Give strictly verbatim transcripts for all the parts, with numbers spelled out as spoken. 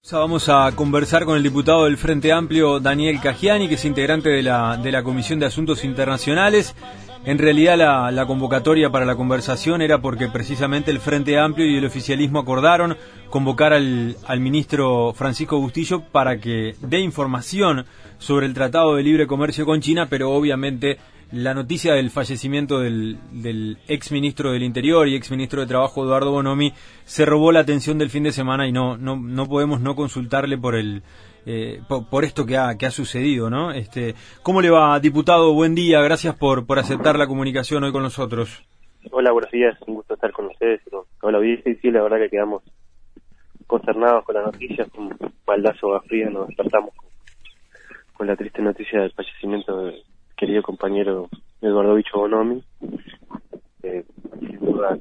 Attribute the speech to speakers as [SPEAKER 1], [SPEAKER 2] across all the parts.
[SPEAKER 1] Vamos a conversar con el diputado del Frente Amplio, Daniel Cagiani, que es integrante de la, de la Comisión de Asuntos Internacionales. En realidad la, la convocatoria para la conversación era porque precisamente el Frente Amplio y el oficialismo acordaron convocar al, al ministro Francisco Bustillo para que dé información sobre el Tratado de Libre Comercio con China, pero obviamente la noticia del fallecimiento del, del ex ministro del Interior y ex ministro de Trabajo, Eduardo Bonomi, se robó la atención del fin de semana y no no no podemos no consultarle por el eh, por, por esto que ha que ha sucedido, ¿no? Este, ¿cómo le va, diputado? Buen día, gracias por por aceptar la comunicación hoy con nosotros.
[SPEAKER 2] Hola, buenos días, un gusto estar con ustedes, con la audiencia, y sí, la verdad que quedamos consternados con la noticia, con un baldazo a fría, nos despertamos con, con la triste noticia del fallecimiento de querido compañero Eduardo Bicho Bonomi. Eh, sin duda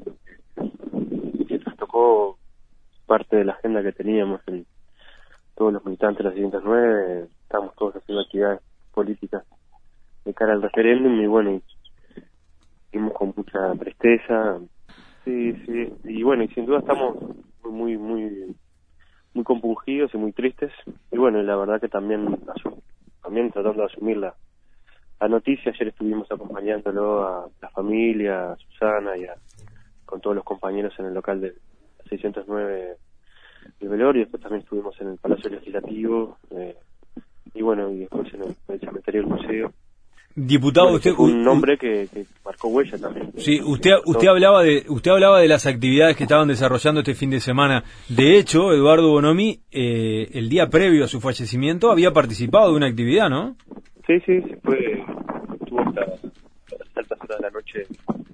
[SPEAKER 2] que nos tocó parte de la agenda que teníamos en todos los militantes de la seiscientos nueve. Estamos todos haciendo actividades políticas de cara al referéndum y bueno, vimos con mucha tristeza. Sí, sí, y bueno, y sin duda estamos muy, muy, muy compungidos y muy tristes. Y bueno, la verdad que también, también tratando de asumir la La noticia. Ayer estuvimos acompañándolo a la familia, a Susana y a, con todos los compañeros en el local de seiscientos nueve del velorio, y después también estuvimos en el Palacio Legislativo, eh, y bueno, y después en el, en el cementerio del museo.
[SPEAKER 1] Diputado,
[SPEAKER 2] bueno,
[SPEAKER 1] usted
[SPEAKER 2] fue un nombre que, que marcó huella también.
[SPEAKER 1] Sí, usted usted hablaba de usted hablaba de las actividades que estaban desarrollando este fin de semana. De hecho, Eduardo Bonomi, eh, el día previo a su fallecimiento, había participado de una actividad, ¿no?
[SPEAKER 2] Sí, sí, se fue, estuvo hasta, hasta las altas horas de la noche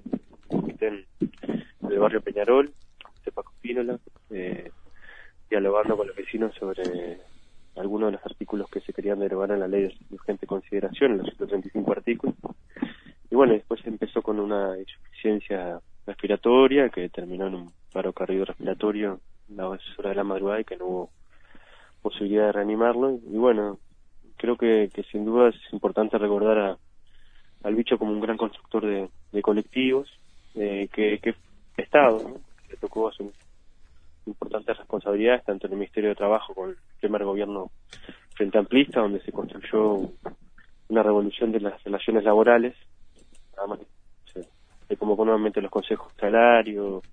[SPEAKER 2] en el barrio Peñarol, de Paco Pínola, eh, dialogando con los vecinos sobre algunos de los artículos que se querían derogar en la ley de urgente consideración, en los ciento treinta y cinco artículos. Y bueno, después empezó con una insuficiencia respiratoria que terminó en un paro cardiorrespiratorio a las horas de la madrugada y que no hubo posibilidad de reanimarlo. Y bueno, creo que, que sin duda es importante recordar a, al Bicho como un gran constructor de, de colectivos, eh, que, que Estado, ¿no? Que le tocó asumir importantes responsabilidades, tanto en el Ministerio de Trabajo con el primer gobierno frente amplista, donde se construyó una revolución de las relaciones laborales. Además, se, se convocó nuevamente los consejos de salario,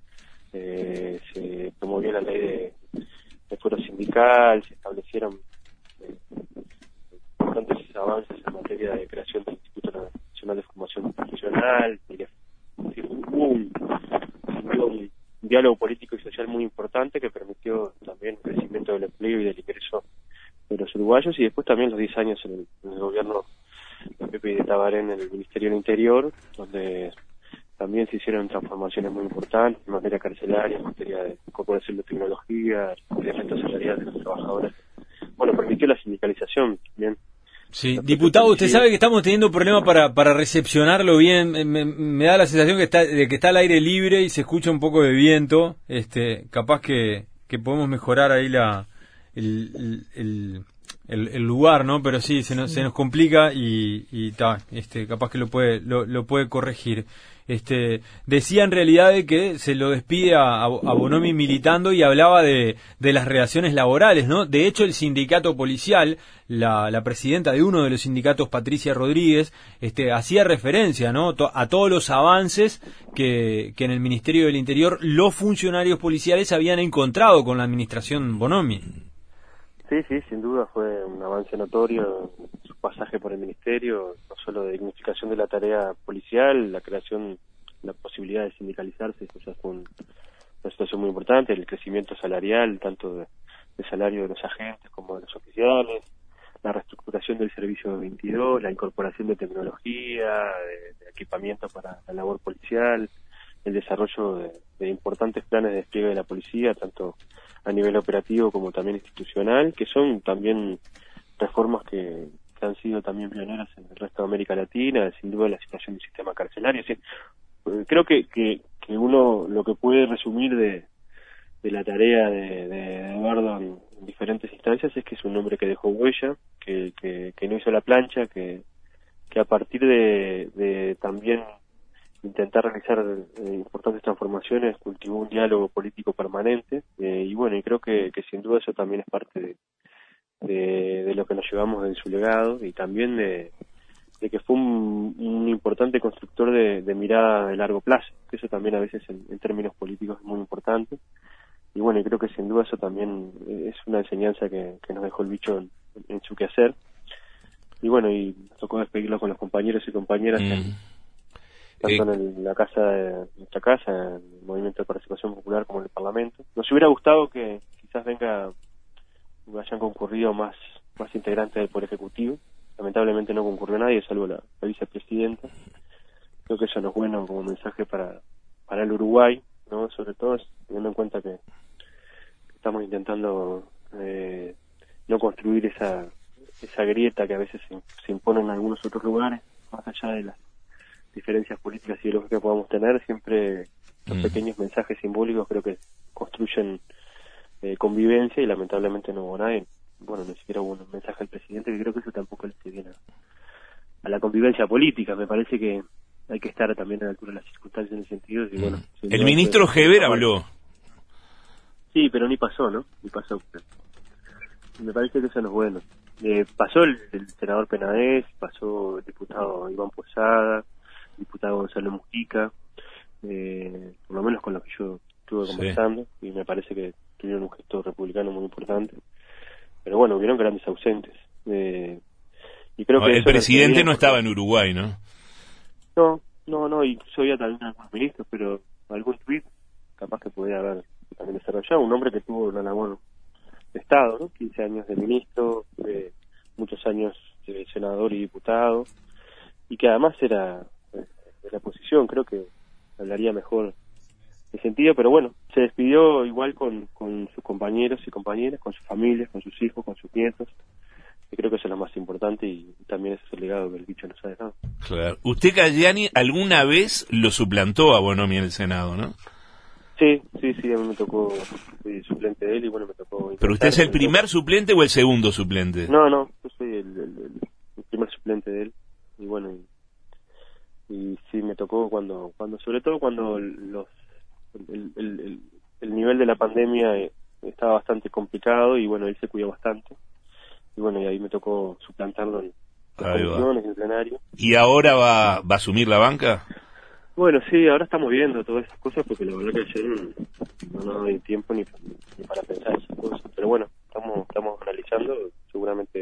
[SPEAKER 2] eh, se promovió la ley de, de fuero sindical, se establecieron eh, importantes avances en materia de creación del Instituto Nacional de Formación Profesional. Hubo un, un diálogo político y social muy importante que permitió también el crecimiento del empleo y del ingreso de los uruguayos, y después también los diez años en el, en el gobierno de Pepe y de Tabaré en el Ministerio del Interior, donde también se hicieron transformaciones muy importantes en materia carcelaria, en materia de incorporación de tecnología, de renta salarial de los trabajadores. Bueno, permitió la sindicalización también.
[SPEAKER 1] Sí, diputado, usted sabe que estamos teniendo problemas para para recepcionarlo bien. Me, me da la sensación que está de que está al aire libre y se escucha un poco de viento. Este, capaz que, que podemos mejorar ahí la el, el, el, el lugar, ¿no? Pero sí, se nos, se nos complica y, y ta, este, capaz que lo puede lo, lo puede corregir. Este, decía en realidad de que se lo despide a, a Bonomi militando y hablaba de, de las relaciones laborales, ¿no? De hecho, el sindicato policial, la, la presidenta de uno de los sindicatos, Patricia Rodríguez, este, hacía referencia, ¿no? A todos los avances que, que en el Ministerio del Interior los funcionarios policiales habían encontrado con la administración Bonomi.
[SPEAKER 2] Sí, sí, sin duda fue un avance notorio su pasaje por el Ministerio, no solo de dignificación de la tarea policial, la creación, la posibilidad de sindicalizarse, eso ya fue un, una situación muy importante, el crecimiento salarial, tanto de, de salario de los agentes como de los oficiales, la reestructuración del servicio veintidós, la incorporación de tecnología, de, de equipamiento para la labor policial, el desarrollo de, de importantes planes de despliegue de la policía, tanto a nivel operativo como también institucional, que son también reformas que, que han sido también pioneras en el resto de América Latina, sin duda la situación del sistema carcelario. Es decir, creo que, que, que uno lo que puede resumir de, de la tarea de, de Eduardo en, en diferentes instancias es que es un hombre que dejó huella, que, que, que no hizo la plancha, que, que a partir de, de también intentar realizar eh, importantes transformaciones, cultivó un diálogo político permanente, eh, y bueno, y creo que, que sin duda eso también es parte de, de, de lo que nos llevamos de su legado, y también de, de que fue un, un importante constructor de, de mirada de largo plazo, que eso también a veces en, en términos políticos es muy importante. Y bueno, y creo que sin duda eso también es una enseñanza que, que nos dejó el bicho en, en su quehacer. Y bueno, y nos tocó despedirlo con los compañeros y compañeras, mm. en, tanto eh. en el, la casa de nuestra casa, en el Movimiento de Participación Popular, como en el Parlamento. Nos hubiera gustado que quizás venga, hayan concurrido más, más integrantes del Poder Ejecutivo. Lamentablemente no concurrió nadie, salvo la, la vicepresidenta. Creo que eso no es bueno como mensaje para, para el Uruguay, ¿no? Sobre todo teniendo en cuenta que estamos intentando eh, no construir esa esa grieta que a veces se, se impone en algunos otros lugares, más allá de las diferencias políticas y ideológicas que podamos tener, siempre los mm. pequeños mensajes simbólicos creo que construyen eh, convivencia, y lamentablemente no hubo nadie. Bueno, ni siquiera hubo un mensaje al presidente, que creo que eso tampoco le hace bien a, a la convivencia política. Me parece que hay que estar también a la altura de las circunstancias en ese sentido. Y bueno,
[SPEAKER 3] mm. El ministro Heber habló.
[SPEAKER 2] Sí, pero ni pasó, ¿no? Ni pasó. Me parece que eso no es bueno. Eh, pasó el, el senador Penades, pasó el diputado Iván Posada, el diputado Gonzalo Mujica, eh, por lo menos con los que yo estuve conversando, sí. Y me parece que tuvieron un gesto republicano muy importante. Pero bueno, hubieron grandes ausentes. Eh, y creo
[SPEAKER 3] no,
[SPEAKER 2] que
[SPEAKER 3] el presidente no estaba en Uruguay, ¿no?
[SPEAKER 2] No, no, no, y yo había también algunos ministros, pero algún tuit capaz que podía haber también desarrollado. Un hombre que tuvo una labor de Estado, ¿no? quince años de ministro, eh, muchos años de senador y diputado, y que además era eh, de la oposición. Creo que hablaría mejor de sentido, pero bueno, se despidió igual con, con sus compañeros y compañeras, con sus familias, con sus hijos, con sus nietos, y creo que eso es lo más importante, y también ese es el legado que el bicho nos ha dejado.
[SPEAKER 3] Claro. Usted, Galliani, alguna vez lo suplantó a Bonomi en el Senado, ¿no?
[SPEAKER 2] Sí, sí, sí, a mí me tocó, fui suplente de él, y bueno, me tocó...
[SPEAKER 3] ¿Pero usted es el primer suplente o el segundo suplente?
[SPEAKER 2] No, no, yo soy el, el, el primer suplente de él, y bueno, y, y sí me tocó cuando, cuando sobre todo cuando los el, el, el, el nivel de la pandemia estaba bastante complicado, y bueno, él se cuidó bastante, y bueno, y ahí me tocó suplantarlo en las comisiones, en el plenario.
[SPEAKER 3] ¿Y ahora va, va a asumir la banca?
[SPEAKER 2] Bueno, sí, ahora estamos viendo todas esas cosas, porque la verdad que ayer no, no hay tiempo ni, ni para pensar esas cosas. Pero bueno, estamos estamos analizando. Seguramente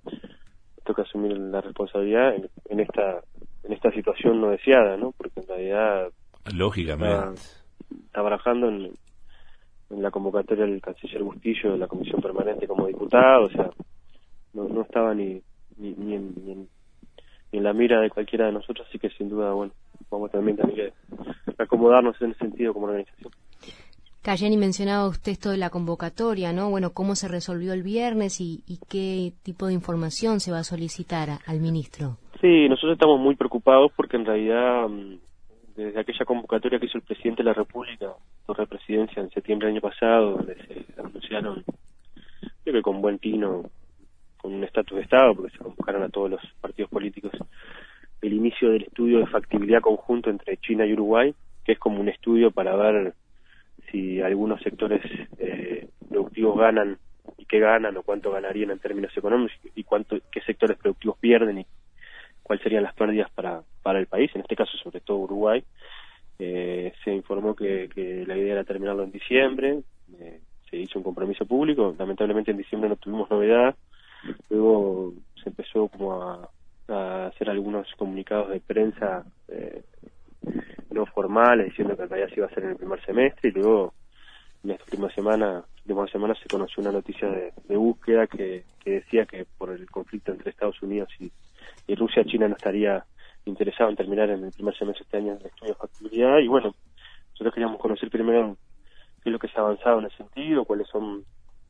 [SPEAKER 2] toca asumir la responsabilidad en, en esta en esta situación no deseada, ¿no? Porque en realidad...
[SPEAKER 3] Lógicamente.
[SPEAKER 2] Está, está barajando en, en la convocatoria del canciller Bustillo de la Comisión Permanente como diputado. O sea, no, no estaba ni, ni, ni, en, ni, en, ni en la mira de cualquiera de nosotros, así que sin duda, bueno, vamos también, también que acomodarnos en ese sentido como organización.
[SPEAKER 4] Galliani, mencionaba usted esto de la convocatoria, ¿no? Bueno, ¿cómo se resolvió el viernes y, y qué tipo de información se va a solicitar a, al ministro?
[SPEAKER 2] Sí, nosotros estamos muy preocupados porque en realidad desde aquella convocatoria que hizo el presidente de la República por la presidencia en septiembre del año pasado, donde se anunciaron, creo que con buen tino, con un estatus de Estado, porque se convocaron a todos los partidos políticos, el inicio del estudio de factibilidad conjunto entre China y Uruguay, que es como un estudio para ver si algunos sectores eh, productivos ganan y qué ganan o cuánto ganarían en términos económicos, y cuánto qué sectores productivos pierden y cuáles serían las pérdidas para para el país, en este caso sobre todo Uruguay. Eh, se informó que, que la idea era terminarlo en diciembre, eh, se hizo un compromiso público, lamentablemente en diciembre no tuvimos novedad, luego se empezó como a a hacer algunos comunicados de prensa eh, no formales diciendo que en realidad se iba a hacer en el primer semestre, y luego en esta última semana, última semana se conoció una noticia de, de búsqueda que, que decía que por el conflicto entre Estados Unidos y, y Rusia, China no estaría interesado en terminar en el primer semestre de este año el estudio de factibilidad, y bueno, nosotros queríamos conocer primero qué es lo que se ha avanzado en ese sentido, cuáles son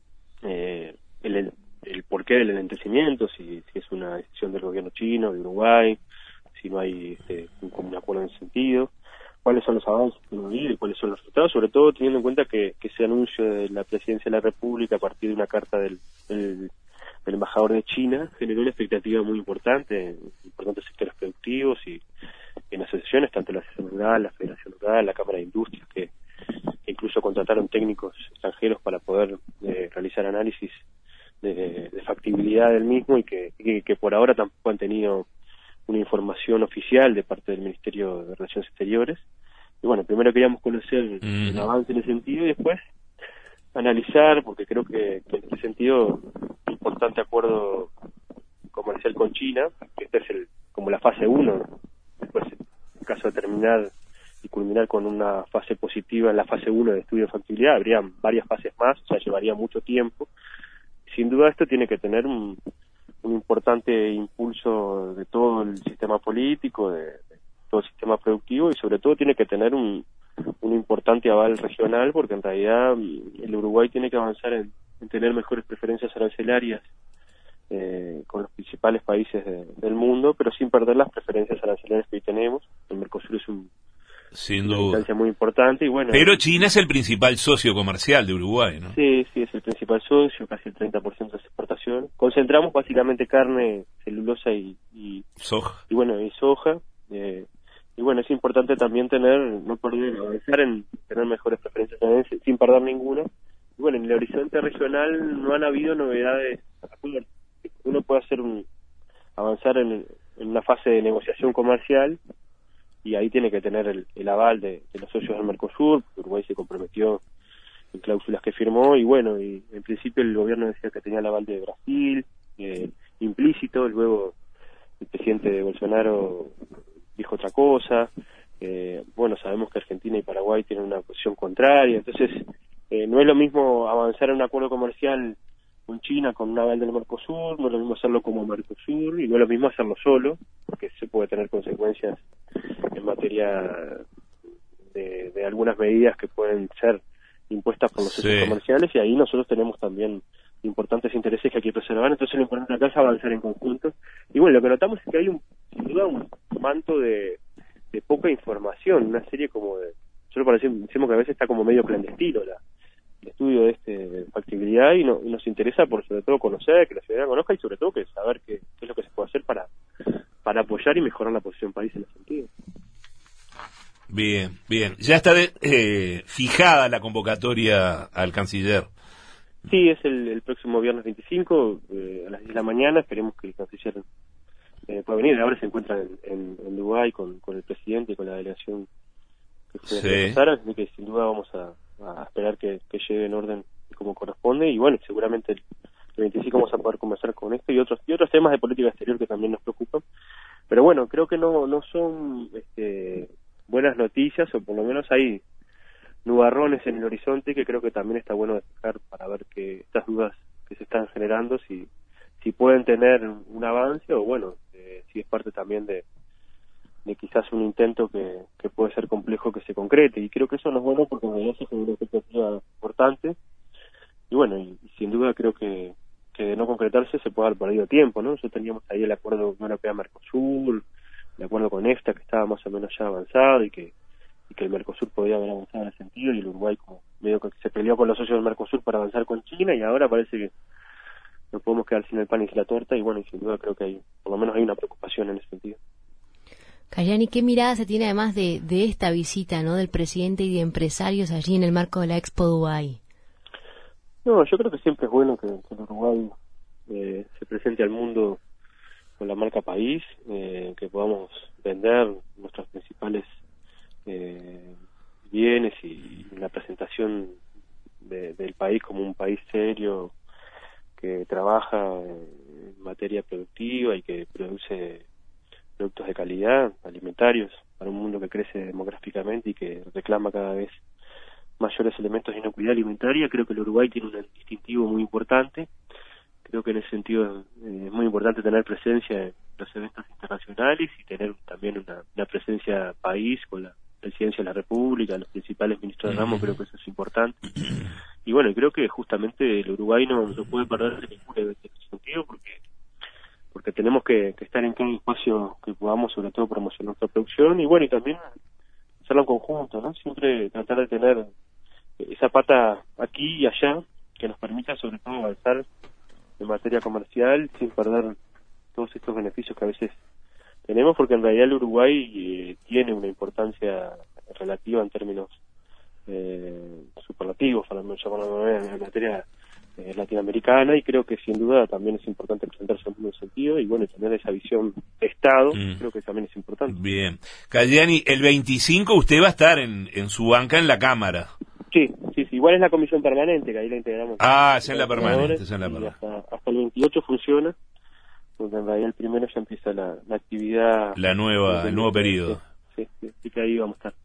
[SPEAKER 2] eh, el el porqué del enlentecimiento, si, si es una decisión del gobierno chino, de Uruguay, si no hay este, un común acuerdo en ese sentido, cuáles son los avances que hemos habido y cuáles son los resultados, sobre todo teniendo en cuenta que, que ese anuncio de la presidencia de la República a partir de una carta del, del, del embajador de China generó una expectativa muy importante en importantes sectores productivos, y, en asociaciones, tanto la Asociación Rural, la Federación Rural, la Cámara de Industrias, que, que incluso contrataron técnicos extranjeros para poder eh, realizar análisis de, de factibilidad del mismo y que, que, que por ahora tampoco han tenido una información oficial de parte del Ministerio de Relaciones Exteriores. Y bueno, primero queríamos conocer mm. el avance en ese sentido y después analizar, porque creo que, que en ese sentido un importante acuerdo comercial con China, que este es el como la fase uno, después en caso de terminar y culminar con una fase positiva en la fase uno de estudio de factibilidad, habrían varias fases más, o sea, llevaría mucho tiempo. Sin duda esto tiene que tener un, un importante impulso de todo el sistema político, de, de todo el sistema productivo y sobre todo tiene que tener un, un importante aval regional porque en realidad el Uruguay tiene que avanzar en, en tener mejores preferencias arancelarias eh, con los principales países de, del mundo, pero sin perder las preferencias arancelarias que hoy tenemos. El Mercosur es un,
[SPEAKER 3] Sin
[SPEAKER 2] una
[SPEAKER 3] duda.
[SPEAKER 2] instancia muy importante y bueno.
[SPEAKER 3] Pero China es el principal socio comercial de Uruguay, ¿no?
[SPEAKER 2] Sí, sí, es el principal socio, casi el treinta por ciento de las exportaciones. Concentramos básicamente carne, celulosa y, y
[SPEAKER 3] soja.
[SPEAKER 2] Y bueno, y soja. Eh, y bueno, es importante también tener, no perder, avanzar en tener mejores preferencias sin perder ninguna. Y bueno, en el horizonte regional no han habido novedades. Uno puede hacer un avanzar en, en una fase de negociación comercial y ahí tiene que tener el, el aval de, de los socios del Mercosur, porque Uruguay se comprometió en cláusulas que firmó y bueno, y en principio el gobierno decía que tenía el aval de Brasil, eh, implícito, luego el presidente Bolsonaro dijo otra cosa, eh, bueno, sabemos que Argentina y Paraguay tienen una posición contraria, entonces eh, no es lo mismo avanzar en un acuerdo comercial con China con un aval del Mercosur, no es lo mismo hacerlo como Mercosur y no es lo mismo hacerlo solo, porque se puede tener consecuencias en materia de, de algunas medidas que pueden ser impuestas por los socios
[SPEAKER 3] sí.
[SPEAKER 2] comerciales y ahí nosotros tenemos también importantes intereses que hay que preservar, entonces lo importante acá es avanzar en conjunto. Y bueno, lo que notamos es que hay un, sin duda un manto de, de poca información, una serie como de, solo para decir, decimos que a veces está como medio clandestino la, el estudio de este de factibilidad y, no, y nos interesa por sobre todo conocer, que la ciudadanía conozca y sobre todo que saber qué, qué es lo que se puede hacer para, para apoyar y mejorar la posición país en ese sentido.
[SPEAKER 3] Bien, bien. Ya está de, eh, fijada la convocatoria al canciller.
[SPEAKER 2] Sí, es el, el próximo viernes veinticinco eh, a las diez de la mañana. Esperemos que el canciller eh, pueda venir. Ahora se encuentra en, en, en Dubái con, con el presidente y con la delegación que fue
[SPEAKER 3] sí.
[SPEAKER 2] de Sara, así que sin duda vamos a, a esperar que, que llegue en orden como corresponde y bueno, seguramente el, el veinticinco vamos a poder conversar con esto y otros y otros temas de política exterior que también nos preocupan. Pero bueno, creo que no no son este, buenas noticias o por lo menos hay nubarrones en el horizonte que creo que también está bueno despejar para ver que estas dudas que se están generando si si pueden tener un avance o bueno, eh, si es parte también de de quizás un intento que, que puede ser complejo que se concrete y creo que eso no es bueno porque en realidad se genera una expectativa importante y bueno, y, y sin duda creo que, que de no concretarse se puede haber perdido tiempo, ¿no? Nosotros teníamos ahí el acuerdo Unión Europea-Mercosur, el acuerdo con EFTA que estaba más o menos ya avanzado y que y que el Mercosur podía haber avanzado en ese sentido y el Uruguay como medio que se peleó con los socios del Mercosur para avanzar con China y ahora parece que nos podemos quedar sin el pan y sin la torta y bueno, y sin duda creo que hay, por lo menos hay una preocupación en ese sentido.
[SPEAKER 4] Cayani, ¿qué mirada se tiene además de, de esta visita, ¿no, del presidente y de empresarios allí en el marco de la Expo Dubái?
[SPEAKER 2] No, yo creo que siempre es bueno que, que el Uruguay eh, se presente al mundo con la marca país, eh, que podamos vender nuestros principales eh, bienes y, y la presentación de, del país como un país serio que trabaja en materia productiva y que produce productos de calidad, alimentarios, para un mundo que crece demográficamente y que reclama cada vez mayores elementos de inocuidad alimentaria. Creo que el Uruguay tiene un distintivo muy importante. Creo que en ese sentido eh, es muy importante tener presencia en los eventos internacionales y tener también una, una presencia país con la presidencia de la República, los principales ministros de ramo, creo que eso es importante. Y bueno, creo que justamente el Uruguay no, no puede perderse ningún evento en ese sentido porque porque tenemos que, que estar en cada espacio que podamos, sobre todo promocionar nuestra producción y bueno, y también hacerlo en conjunto, ¿no? Siempre tratar de tener esa pata aquí y allá que nos permita sobre todo avanzar en materia comercial sin perder todos estos beneficios que a veces tenemos, porque en realidad el Uruguay eh, tiene una importancia relativa en términos eh, superlativos, para llamarlo en materia eh, latinoamericana, y creo que sin duda también es importante presentarse en un sentido, y bueno, tener esa visión de Estado, mm. creo que también es importante.
[SPEAKER 3] Bien. Galliani, el veinticinco usted va a estar en, en su banca en la Cámara.
[SPEAKER 2] Sí, sí, sí, igual es la comisión permanente, que ahí la integramos.
[SPEAKER 3] Ah, es en la permanente, es en la permanente.
[SPEAKER 2] Hasta, hasta el veintiocho funciona, porque en realidad el primero ya empieza la, la actividad.
[SPEAKER 3] La nueva, el nuevo periodo.
[SPEAKER 2] Sí, sí, sí, sí, que ahí vamos a estar.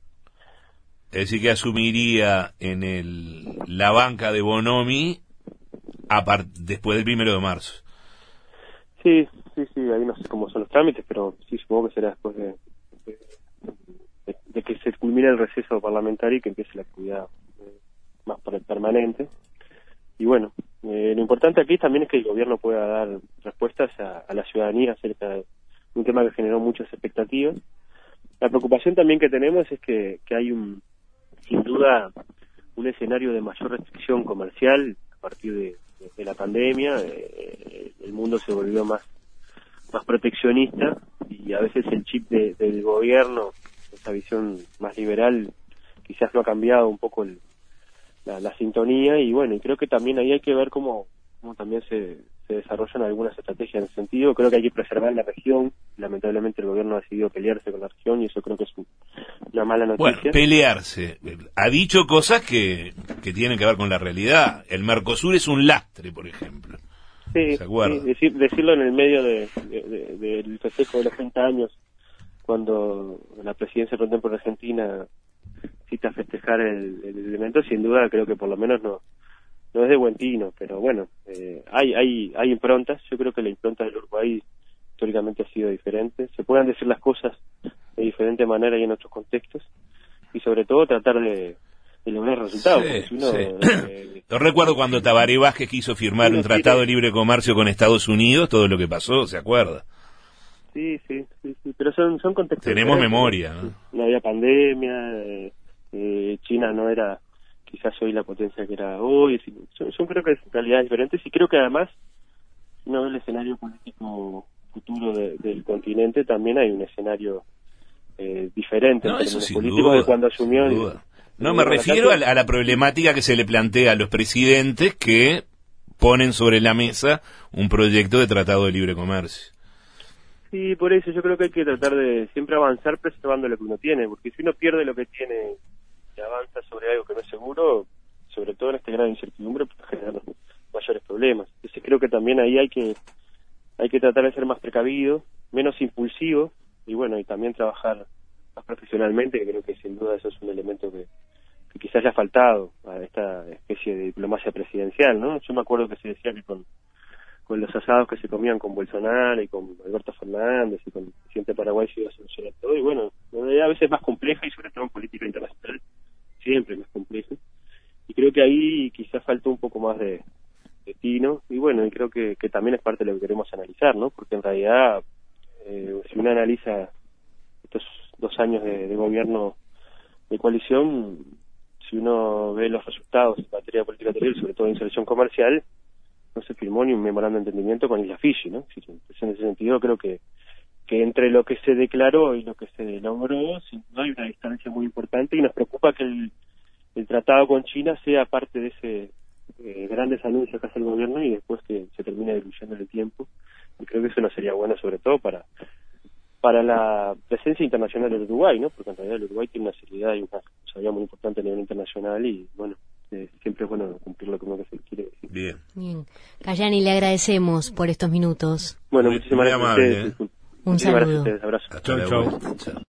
[SPEAKER 3] Es decir, que asumiría en el la banca de Bonomi a part, después del primero de marzo.
[SPEAKER 2] Sí, sí, sí, ahí no sé cómo son los trámites, pero sí, supongo que será después de, de, de, de que se culmine el receso parlamentario y que empiece la actividad eh, más permanente. Y bueno, eh, lo importante aquí también es que el gobierno pueda dar respuestas a, a la ciudadanía acerca de un tema que generó muchas expectativas. La preocupación también que tenemos es que, que hay un, sin duda, un escenario de mayor restricción comercial a partir de, de, de la pandemia. Eh, el mundo se volvió más, más proteccionista, y a veces el chip de, del gobierno, esa visión más liberal, quizás no ha cambiado un poco el, la, la sintonía, y bueno, y creo que también ahí hay que ver cómo, cómo también se, se desarrollan algunas estrategias en ese sentido. Creo que hay que preservar la región. Lamentablemente el gobierno ha decidido pelearse con la región, y eso creo que es un, una mala noticia.
[SPEAKER 3] Bueno, pelearse. Ha dicho cosas que, que tienen que ver con la realidad. El Mercosur es un lastre, por ejemplo.
[SPEAKER 2] Sí,
[SPEAKER 3] ¿Se acuerda?
[SPEAKER 2] Sí, decir, decirlo en el medio de, de, de, del festejo de los treinta años, cuando la presidencia pro tempore Argentina cita festejar el, el elemento, sin duda creo que por lo menos no no es de buen tino, pero bueno, eh, hay hay hay improntas. Yo creo que la impronta del Uruguay históricamente ha sido diferente. Se puedan decir las cosas de diferente manera y en otros contextos, y sobre todo tratar de, de lograr resultados.
[SPEAKER 3] Sí,
[SPEAKER 2] si uno,
[SPEAKER 3] sí.
[SPEAKER 2] eh,
[SPEAKER 3] Yo recuerdo cuando Tabaré Vázquez quiso firmar un tratado de libre comercio con Estados Unidos, todo lo que pasó, ¿se acuerda?
[SPEAKER 2] Sí, sí, sí, sí, pero son, son contextos.
[SPEAKER 3] Tenemos memoria, ¿no?
[SPEAKER 2] No había pandemia, eh, eh, China no era quizás hoy la potencia que era hoy. Son, son creo que realidades diferentes, y creo que además, si uno ve el escenario político futuro de, del continente, también hay un escenario eh, diferente
[SPEAKER 3] no,
[SPEAKER 2] en términos políticos
[SPEAKER 3] duda,
[SPEAKER 2] de cuando asumió.
[SPEAKER 3] El, no, me refiero a la, a la problemática que se le plantea a los presidentes que ponen sobre la mesa un proyecto de tratado de libre comercio.
[SPEAKER 2] Sí, por eso yo creo que hay que tratar de siempre avanzar preservando lo que uno tiene, porque si uno pierde lo que tiene y avanza sobre algo que no es seguro, sobre todo en este grado de incertidumbre, puede generar mayores problemas. Entonces creo que también ahí hay que hay que tratar de ser más precavido, menos impulsivo, y bueno, y también trabajar más profesionalmente, que creo que sin duda eso es un elemento que, que quizás le ha faltado a esta especie de diplomacia presidencial, ¿no? Yo me acuerdo que se decía que con con los asados que se comían con Bolsonaro y con Alberto Fernández y con el presidente Paraguay se iba a solucionar todo, y bueno, a veces es más compleja, y sobre todo en política internacional siempre más compleja, y creo que ahí quizás faltó un poco más de, de tino, y bueno, y creo que, que también es parte de lo que queremos analizar, ¿no? Porque en realidad, eh, si uno analiza estos dos años de, de gobierno de coalición, si uno ve los resultados en materia de política exterior, sobre todo de inserción comercial, no se firmó ni un memorando de entendimiento con Isla Fiji, ¿no? En ese sentido creo que que entre lo que se declaró y lo que se logró, sin duda hay una distancia muy importante, y nos preocupa que el, el tratado con China sea parte de ese eh, grandes anuncios que hace el gobierno y después que se termine diluyendo en el tiempo. Y creo que eso no sería bueno, sobre todo para para la presencia internacional del Uruguay, ¿no? Porque en realidad el Uruguay tiene una seriedad y una responsabilidad muy importante a nivel internacional, y bueno, eh, siempre es bueno cumplir lo que uno se quiere decir.
[SPEAKER 3] Bien.
[SPEAKER 4] Bien. Galliani, le agradecemos por estos minutos.
[SPEAKER 2] Bueno,
[SPEAKER 3] Muy,
[SPEAKER 2] muchísimas
[SPEAKER 3] muy
[SPEAKER 2] gracias
[SPEAKER 3] amable,
[SPEAKER 2] a ustedes.
[SPEAKER 3] ¿eh?
[SPEAKER 4] Un
[SPEAKER 2] Muchísimas
[SPEAKER 4] saludo.
[SPEAKER 2] gracias a ustedes. Abrazo.
[SPEAKER 3] Hasta
[SPEAKER 1] Chau,
[SPEAKER 3] luego.
[SPEAKER 1] chau.
[SPEAKER 3] Chao.